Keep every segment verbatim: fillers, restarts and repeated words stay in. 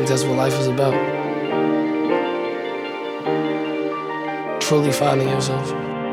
that's what life is about. Truly finding yourself.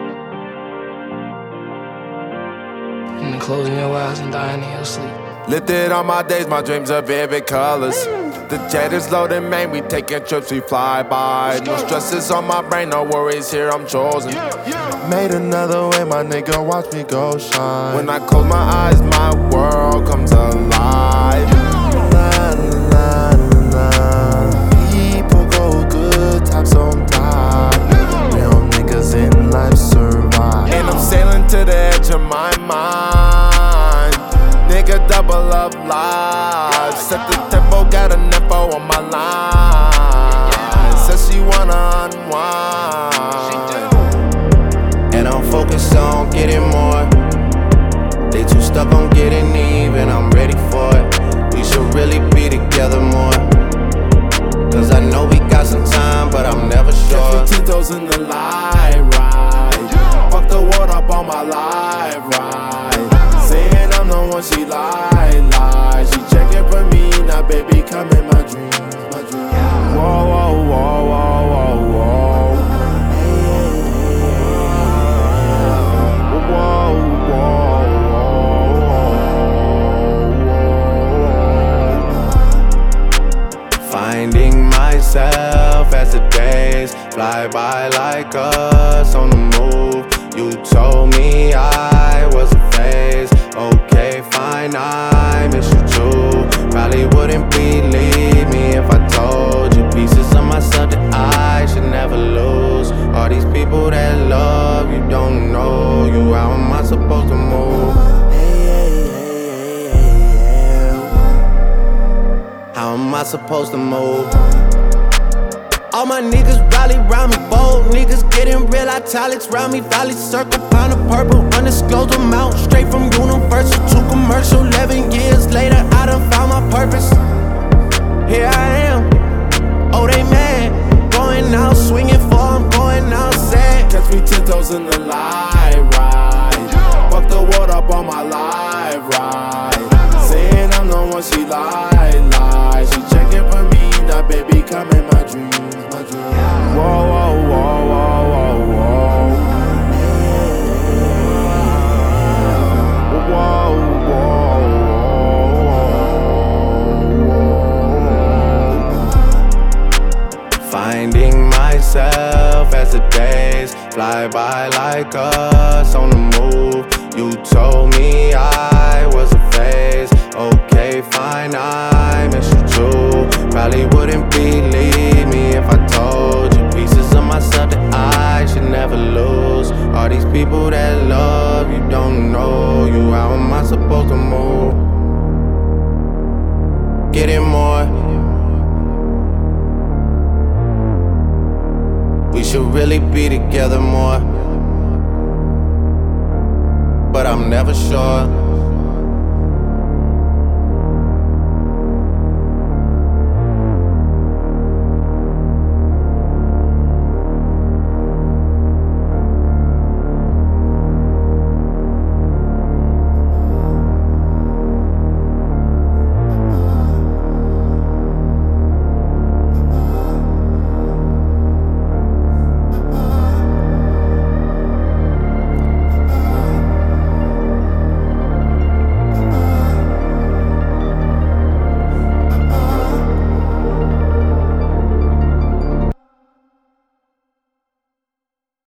And then closing your eyes and dying in your sleep. Lifted on my days, my dreams are vivid colors. The jet is loaded, man, we taking trips, we fly by. No stresses on my brain, no worries here, I'm chosen. Made another way, my nigga, watch me go shine. When I close my eyes, my world comes alive. La, la, la. People go good times sometimes. Real niggas in life survive. And I'm sailing to the edge of my mind. Nigga, double up live. Set the tempo, got a nepo on my line. Says she wanna unwind. And I'm focused on getting more. They too stuck on getting even, I'm ready for it. We should really be together more. Cause I know we got some time, but I'm never sure. Catch me Tito's in the light ride. Fuck the world up on my live ride. Saying I'm the one she lie, lie. She checking for me, now baby come in my dreams, my dreams. Whoa, whoa, whoa, whoa, whoa, whoa. Whoa, whoa, whoa. Finding myself as the days fly by like us on the move. You told me I was a phase. Okay, fine, I miss you too. Probably wouldn't believe me if I told you pieces of myself that I should never lose. All these people that love you don't know you. How am I supposed to move? How am I supposed to move? All my niggas rally round me, bold niggas getting real italics round me. Valley circle, pound of purple, undisclosed amount. Straight from Universal to commercial. Eleven years later, I done found my purpose. Here I am, oh they mad. Going out swinging for, I'm going out sad. Catch me Tito's in the light ride. Fuck the world up on my live ride. Saying I'm the one she lie, lie. She checking for me, now baby come in my dreams. Whoa, whoa, whoa, whoa, whoa, whoa. Whoa, whoa, whoa. Finding myself as the days fly by like us on the move. You told me I was a phase. Okay, fine, I miss you too. Probably wouldn't believe me if I told you pieces of myself that I should never lose. All these people that love you don't know you. How am I supposed to move? Getting more. We should really be together more. But I'm never sure.